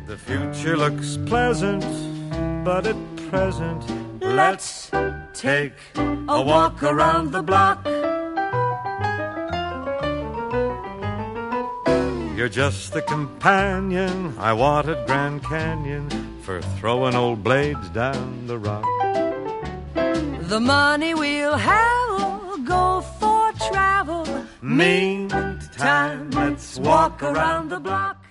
The future looks pleasant, but at present, let's take a walk around the block. You're just the companion I want at Grand Canyon for throwing old blades down the rock. The money we'll have will go for travel. Meantime, let's walk around the block.